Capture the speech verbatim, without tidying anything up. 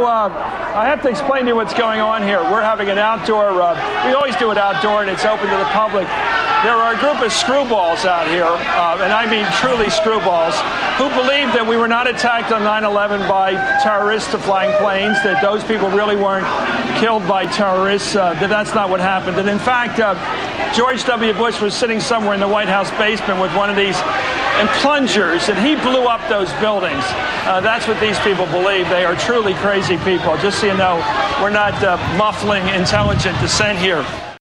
So uh, I have to explain to you what's going on here. We're having an outdoor, uh, we always do it outdoor and it's open to the public. There are a group of screwballs out here, uh, and I mean truly screwballs, who believe that we were not attacked on nine eleven by terrorists to flying planes, that those people really weren't killed by terrorists, uh, that that's not what happened. And in fact, uh, George W. Bush was sitting somewhere in the White House basement with one of these and plungers, and he blew up those buildings. Uh, that's what these people believe. They are truly crazy people. Just so you know, we're not uh, muffling intelligent dissent here.